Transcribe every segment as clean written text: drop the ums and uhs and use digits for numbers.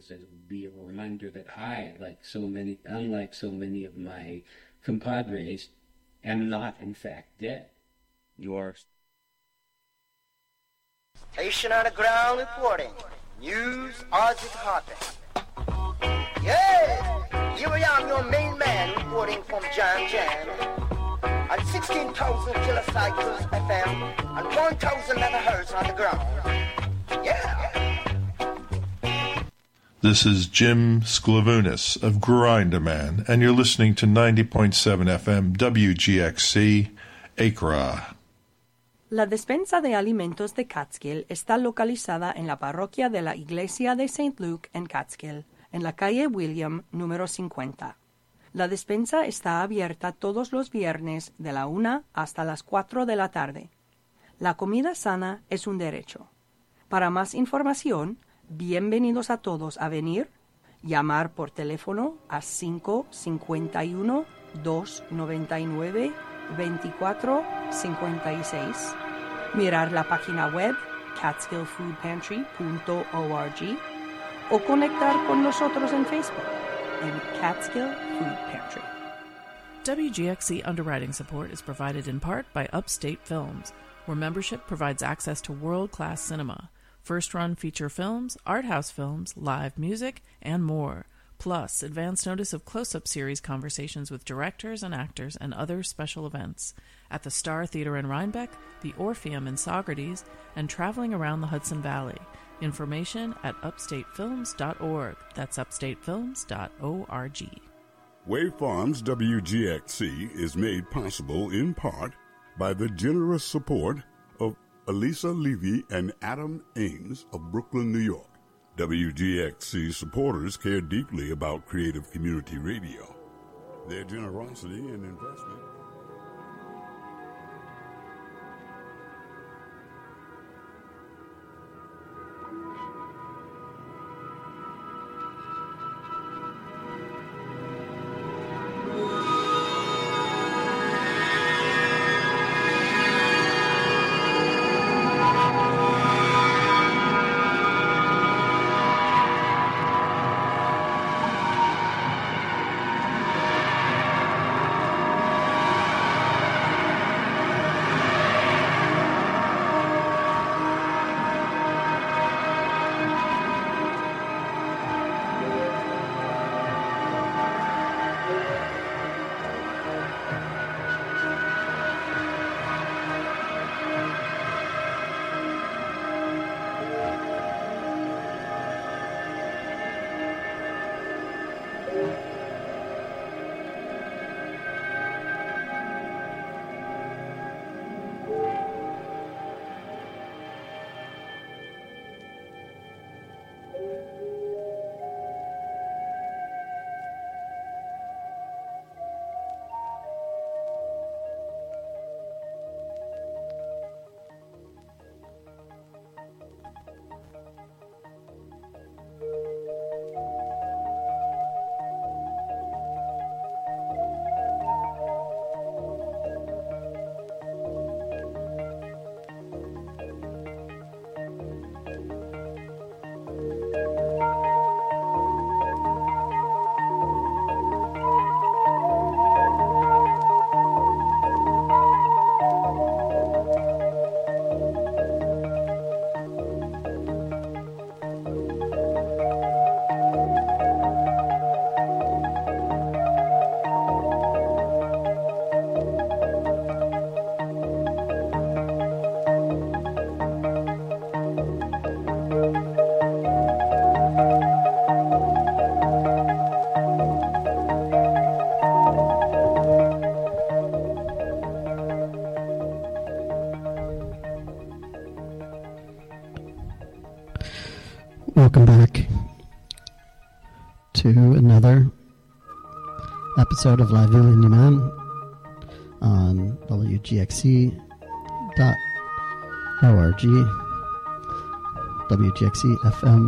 because it would be a reminder that I, unlike so many of my compadres, am not in fact dead. Yours. Station on the ground reporting. News as it happens. Yeah! Here I am, your main man, reporting from Jam at 16,000 kilocycles FM and 1,000 megahertz on the ground. Yeah! This is Jim Sklavounis of Grindaman, and you're listening to 90.7 FM WGXC, Accra. La despensa de alimentos de Catskill está localizada en la parroquia de la Iglesia de St. Luke en Catskill, en la calle William, número 50. La despensa está abierta todos los viernes de la 1 hasta las 4 de la tarde. La comida sana es un derecho. Para más información, bienvenidos a todos a venir, llamar por teléfono a 551-299-2456, mirar la página web catskillfoodpantry.org o conectar con nosotros en Facebook en Catskill Food Pantry. WGXC underwriting support is provided in part by Upstate Films, where membership provides access to world-class cinema, first-run feature films, art house films, live music, and more, plus advance notice of close-up series conversations with directors and actors and other special events at the Star Theater in Rhinebeck, the Orpheum in Saugerties, and traveling around the Hudson Valley. Information at upstatefilms.org. That's upstatefilms.org. Wave Farms WGXC is made possible in part by the generous support of Elisa Levy and Adam Ames of Brooklyn, New York. WGXC supporters care deeply about creative community radio. Their generosity and investment. Welcome back to another episode of La Ville in Yaman on WGXC.org, WGXC FM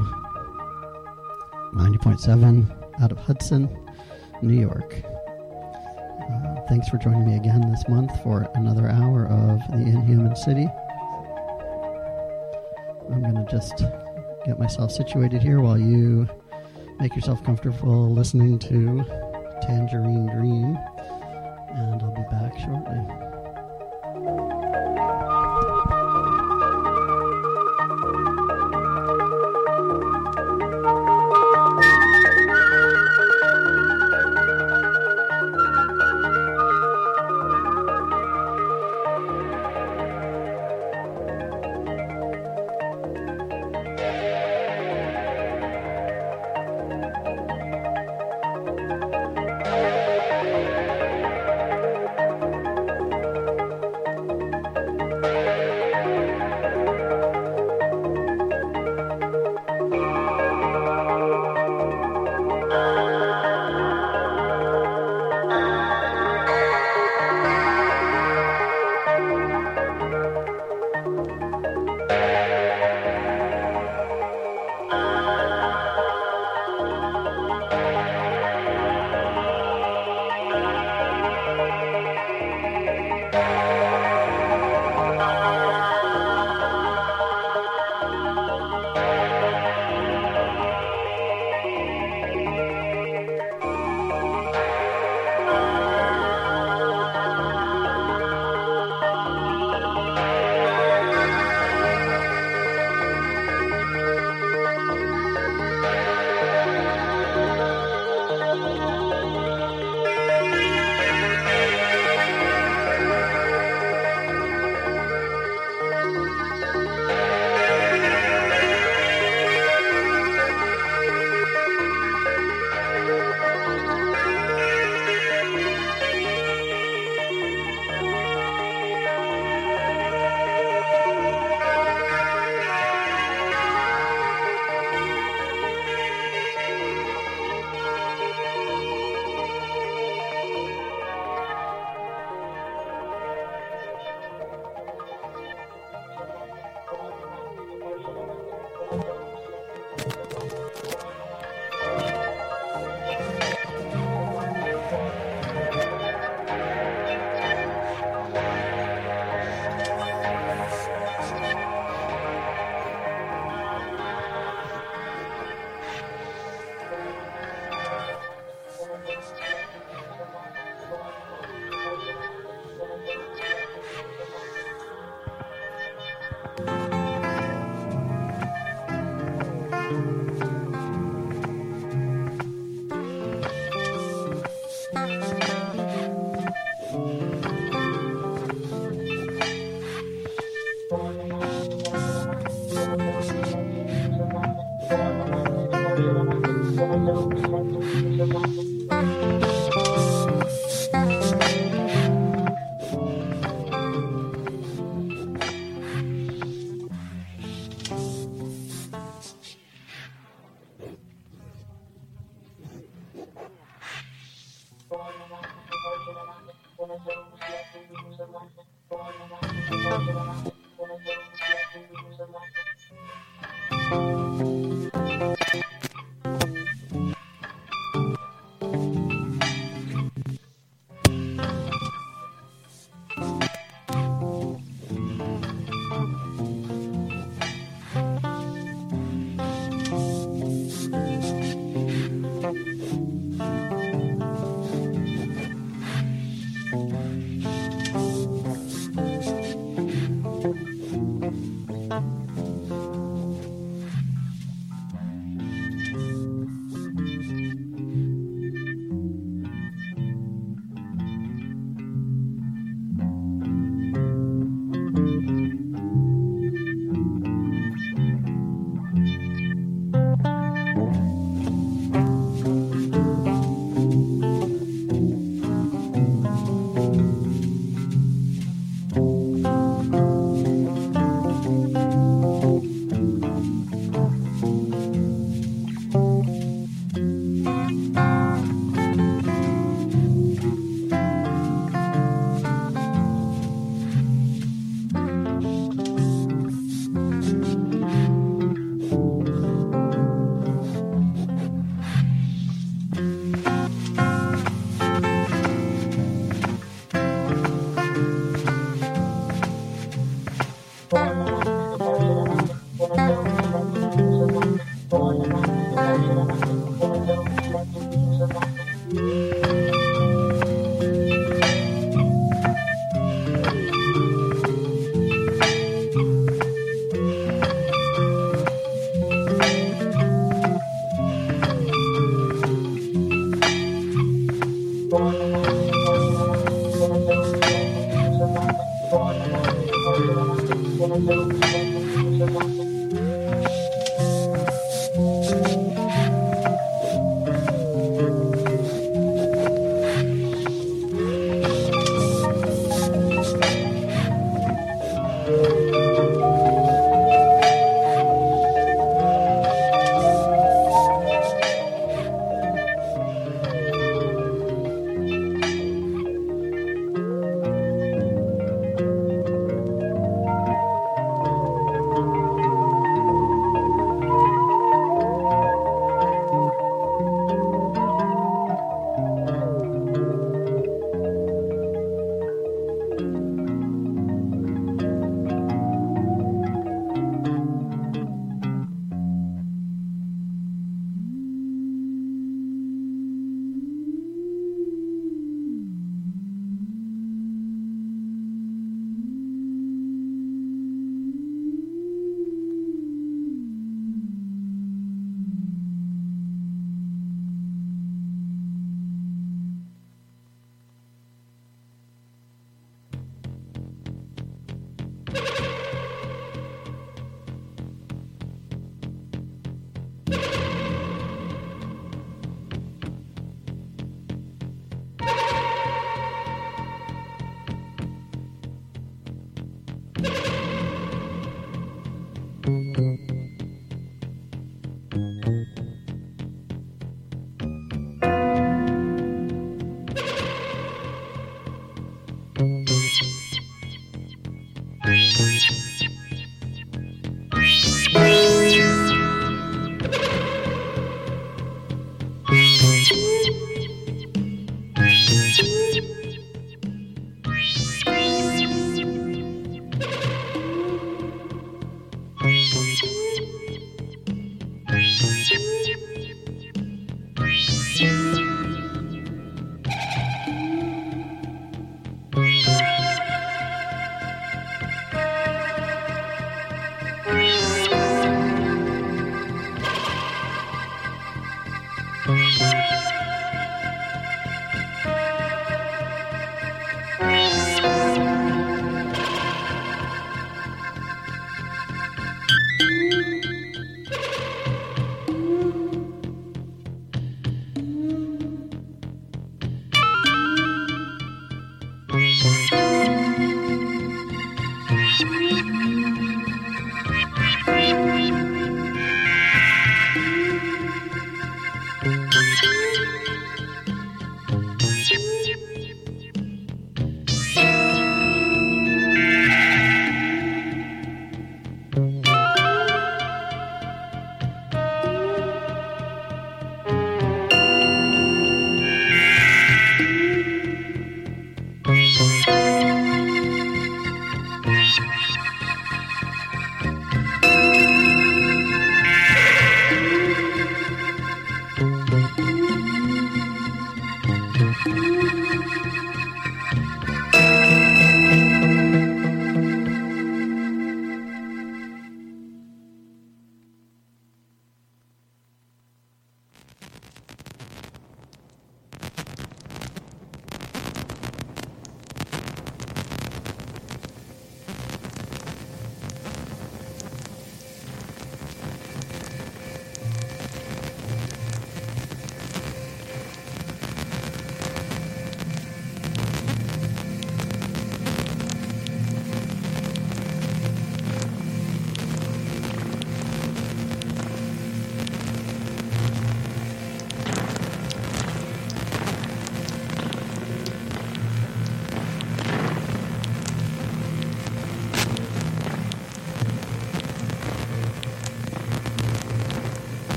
90.7 out of Hudson, New York. Thanks for joining me again this month for another hour of The Inhuman City. I'm going to just get myself situated here while you make yourself comfortable listening to Tangerine Dream, and I'll be back shortly.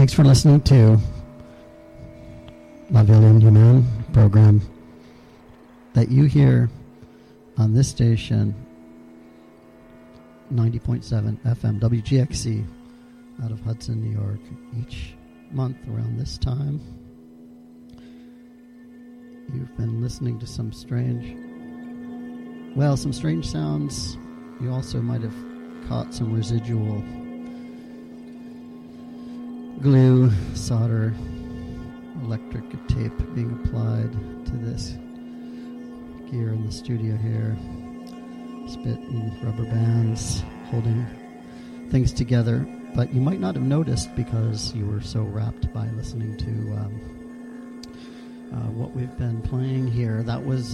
Thanks for listening to La Ville Inhumaine program that you hear on this station, 90.7 FM WGXC out of Hudson, New York, each month around this time. You've been listening to some strange sounds. You also might have caught some residual glue, solder, electric tape being applied to this gear in the studio here. Spit and rubber bands holding things together. But you might not have noticed because you were so rapt by listening to what we've been playing here. That was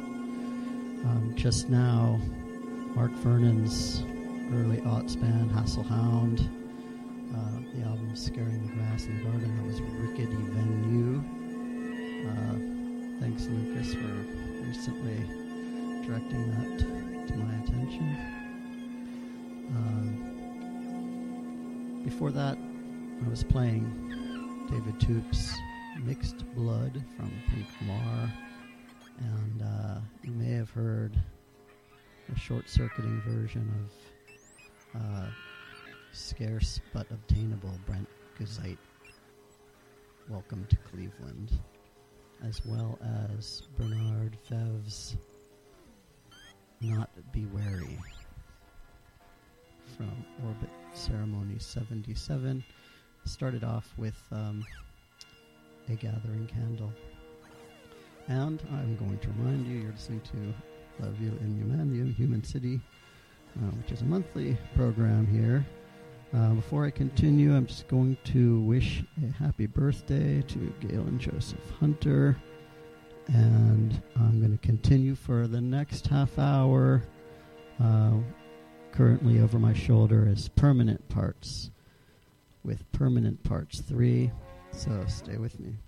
just now Mark Vernon's early aughts band, Hasselhound. The album Scaring the Grass in the Garden. That was Rickety Venue. Thanks, Lucas, for recently directing that to my attention. Before that, I was playing David Toop's Mixed Blood from Pink Noir, and you may have heard a short-circuiting version of scarce but obtainable Brent Guzite, Welcome to Cleveland, as well as Bernard Fev's Not Be Wary from Orbit Ceremony 77. Started off with A Gathering Candle. And I'm going to remind you, you're listening to La Ville Inhumaine, the Inhuman City, which is a monthly program here. Before I continue, I'm just going to wish a happy birthday to Gail and Joseph Hunter. And I'm going to continue for the next half hour. Currently over my shoulder is Permanent Parts with Permanent Parts 3. So stay with me.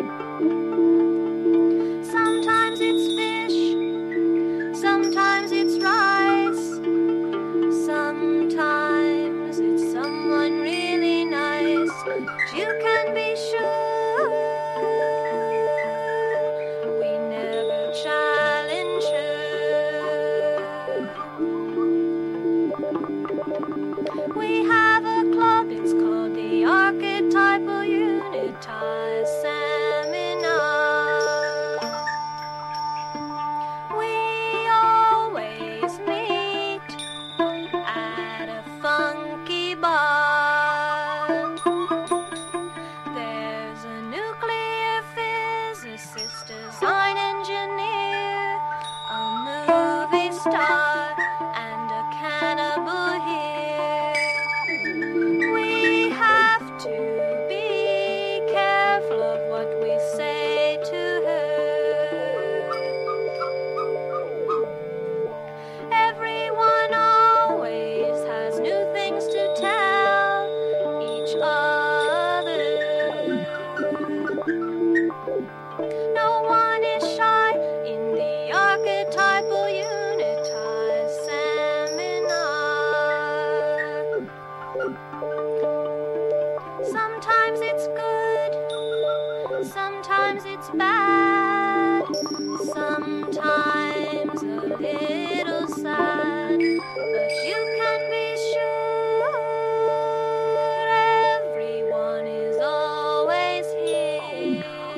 Sometimes it's fish, sometimes it's rice, sometimes it's someone really nice. But you can be sure we never challenge her. We have a club, it's called the Archetypal Unitized Seminar. We always meet at a funky bar. There's a nuclear physicist, design engineer, a movie star, and a cannibal here. We have to be careful of what we say to her. Everyone always has new things to tell each other. No one is shy in the Archetypal Unitized Seminar. Sometimes it's good, sometimes it's bad, sometimes a little sad, but you can be sure everyone is always here.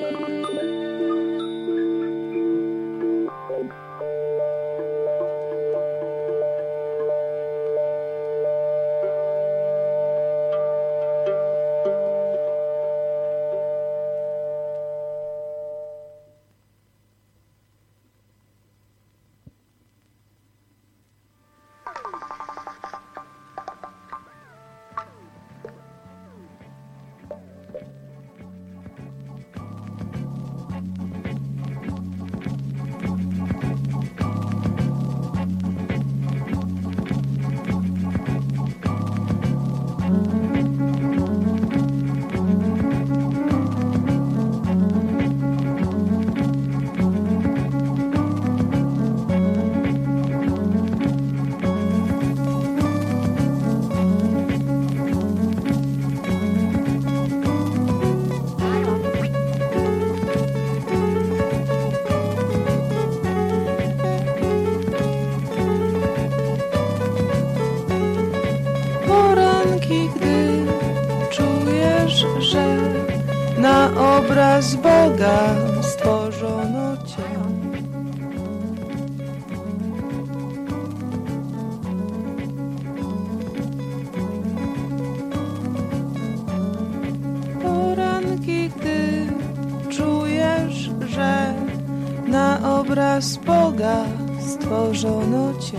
Poranki, gdy czujesz, że na obraz Boga stworzono cię. Poranki, gdy czujesz, że na obraz Boga stworzono cię.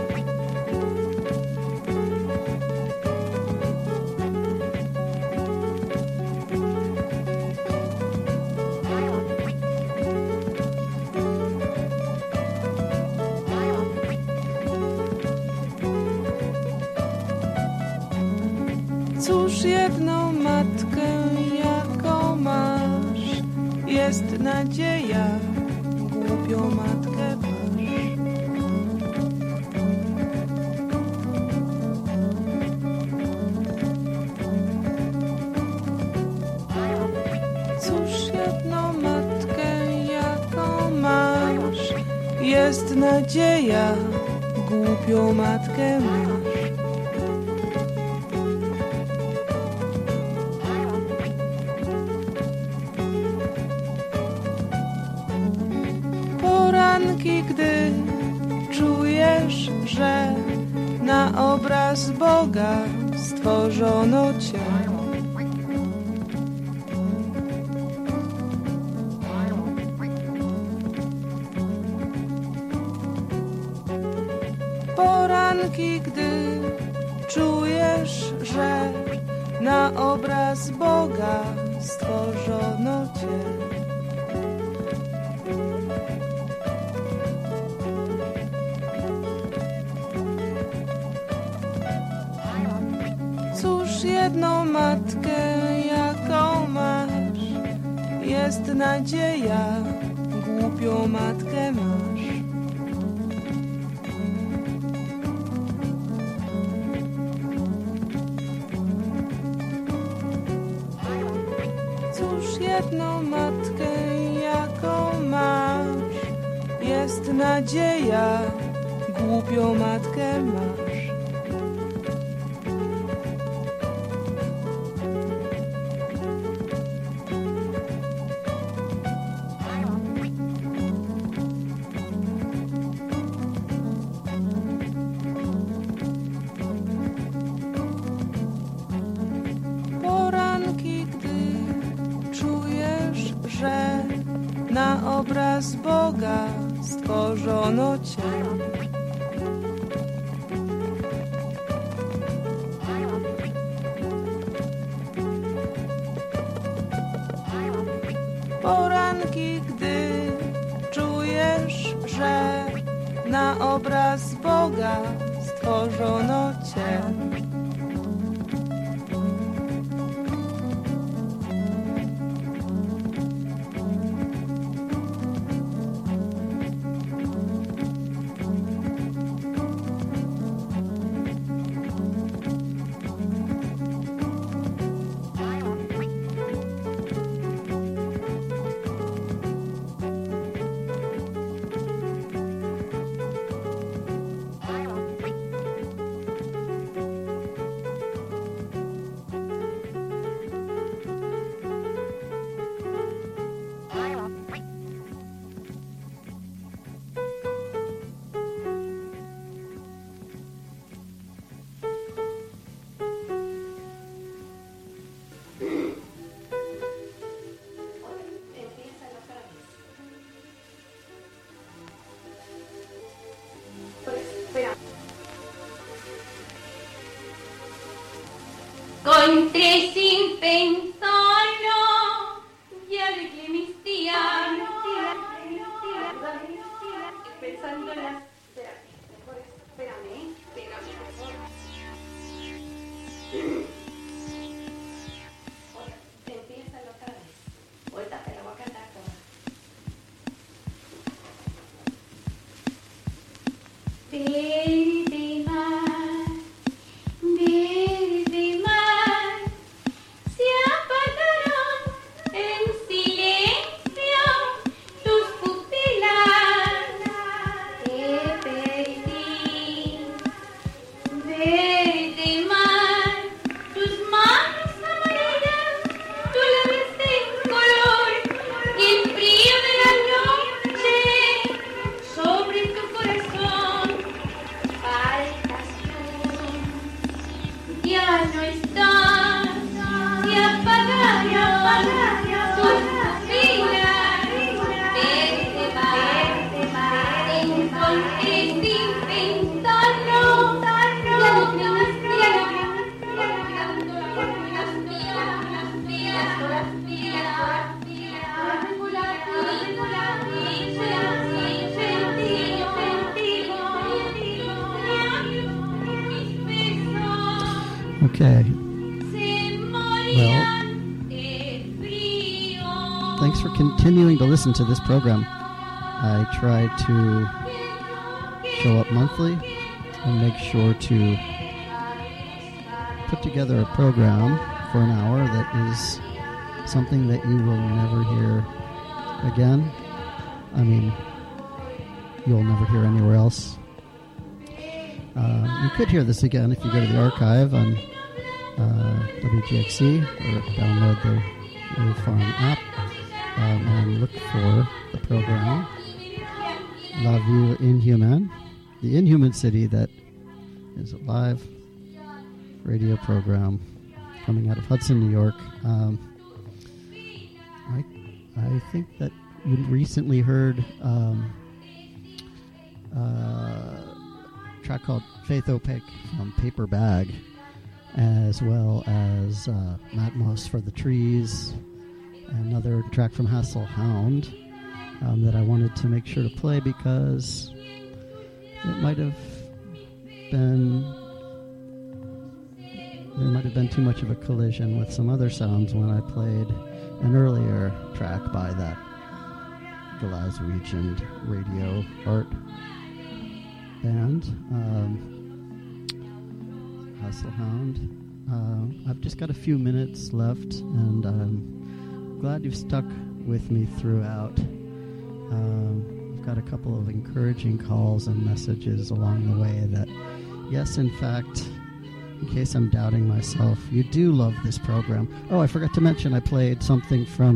Cóż, jedną matkę, jaką masz, jest nadzieja, głupią matkę masz. Cóż, jedną matkę, jaką masz, jest nadzieja, głupią matkę masz. Poranki, gdy czujesz, że na obraz Boga stworzono cię. Poranki, gdy czujesz, że na obraz Boga stworzono cię. Cóż, jedną matkę, jaką masz, jest nadzieja, głupią matkę masz. Cóż jedną matkę jaką masz, jest nadzieja, głupią matkę masz. Poranki, gdy czujesz, że na obraz Boga stworzono cię. Poranki, gdy czujesz, że na obraz Boga stworzono cię. Encontré sin pensarlo, ya dejé mis días. Pensando en las... Espérame, por favor. Empiézalo otra vez. Ahorita te la voy a cantar toda. Verde mar, verde mar, se apagaron en silencio tus pupilas. Te perdí, verde mar, tus manos amarillas, tu leveste color y el frío de la noche sobre tu corazón. Faltas tú, ya no estás, y apagaron tus pupilas. Verde mar, te encontré sin pensarlo, ya no Okay. Well, thanks for continuing to listen to this program. I try to show up monthly and make sure to put together a program for an hour that is something that you will never hear again. I mean, you'll never hear anywhere else. You could hear this again if you go to the archive on WGXC or download the New Farm app and look for the program La Ville Inhumaine, the Inhuman City, that is a live radio program coming out of Hudson, New York. I think that you recently heard a track called Faith Opaque from Paper Bag, as well as Matmos for the Trees, another track from Hassel Hound that I wanted to make sure to play because it might have been, there might have been too much of a collision with some other sounds when I played an earlier track by that Glaswegian radio art band, Hasselhound. I've just got a few minutes left, and I'm glad you've stuck with me throughout. I've got a couple of encouraging calls and messages along the way that, yes, in fact, in case I'm doubting myself, you do love this program. Oh, I forgot to mention I played something from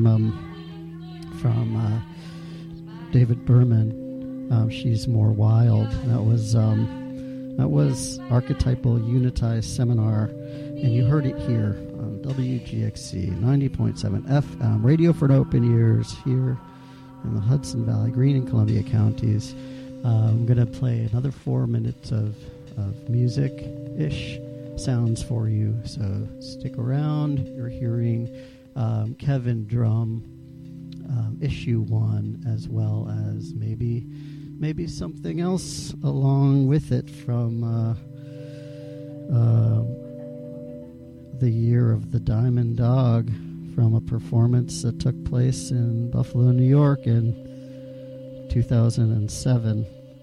David Berman. She's More Wild. That was Archetypal Unitized Seminar, and you heard it here on WGXC 90.7 FM, radio for open ears here in the Hudson Valley, Greene and Columbia counties. I'm going to play another 4 minutes of music-ish sounds for you, so stick around. You're hearing Kevin Drum, Issue 1, as well as maybe something else along with it from the Year of the Diamond Dog, from a performance that took place in Buffalo, New York in 2007.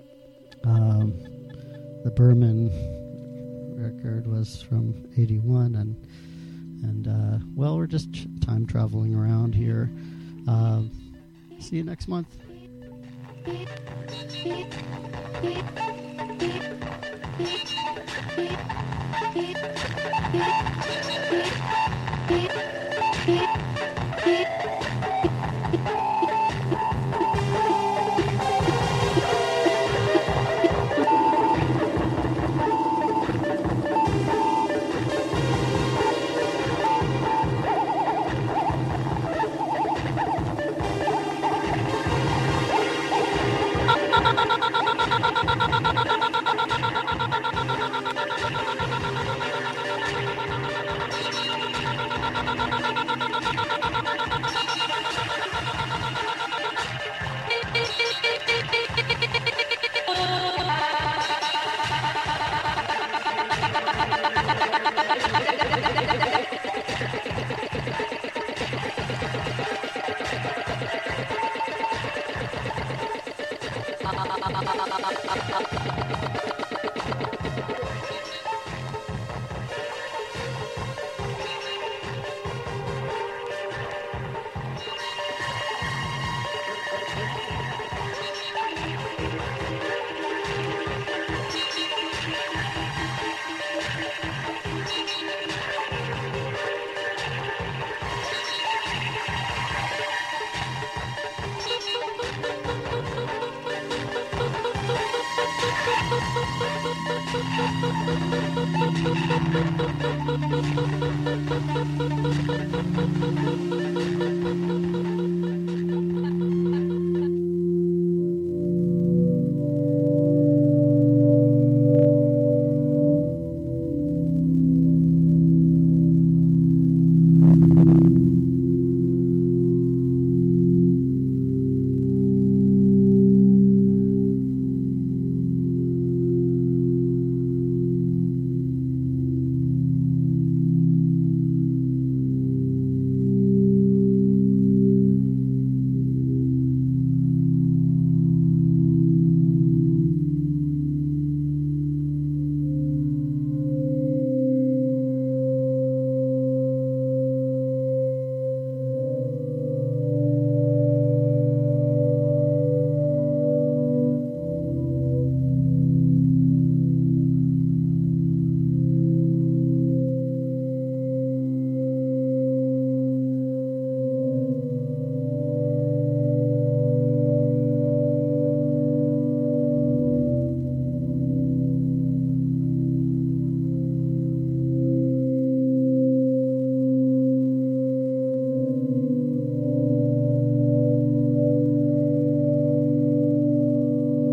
The Berman record was from 81, and well, we're just time traveling around here. See you next month.